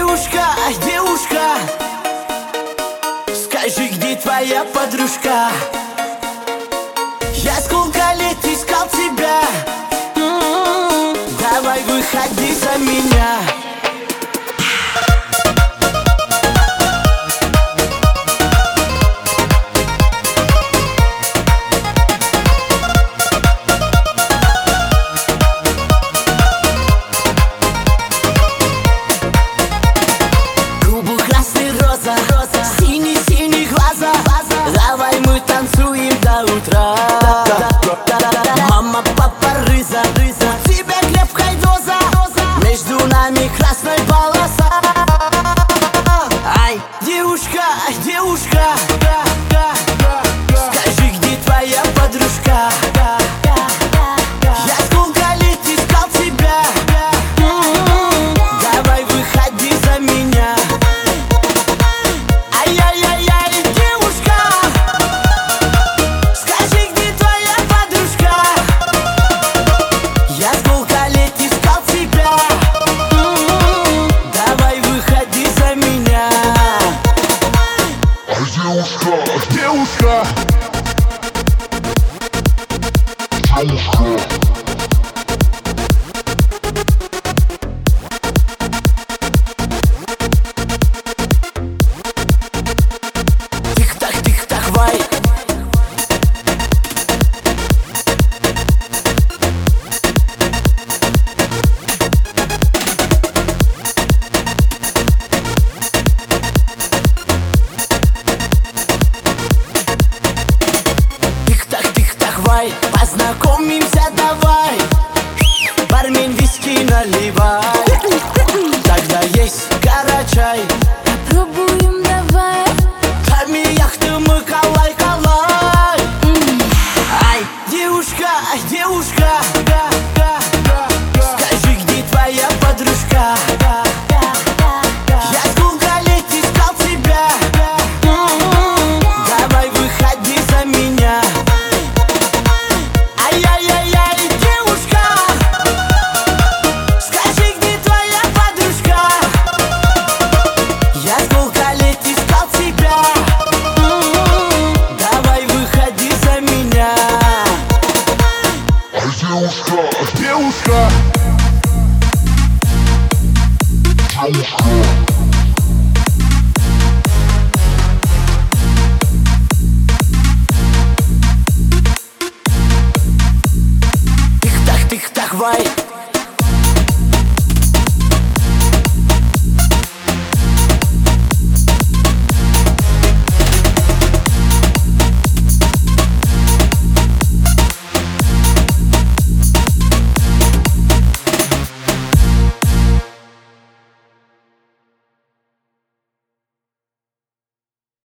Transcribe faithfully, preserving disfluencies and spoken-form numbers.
Девушка, девушка, скажи, где твоя подружка? Я сколько лет искал тебя. М-м-м. Давай выходи за меня. Синий-синий глаза, давай мы танцуем до утра. Мама, папа, рыза, у тебя крепкая доза, между нами красная полоса. Ай, девушка, девушка, скажи, где твоя подружка? Я сколько лет искал тебя. Давай выходи за меня. Девушка, девушка, девушка. Тик-так, тик-так, вай. Познакомимся, давай. Бармен, виски наливай. Тогда есть карачай. Попробуем, давай. Корми яхту мы, калай, калай. Ай, девушка, девушка, скажи, где твоя подружка? Я сколько лет искал тебя. Давай выходи за меня. Девушка, девушка, девушка. Тик-так, тик-так, вай.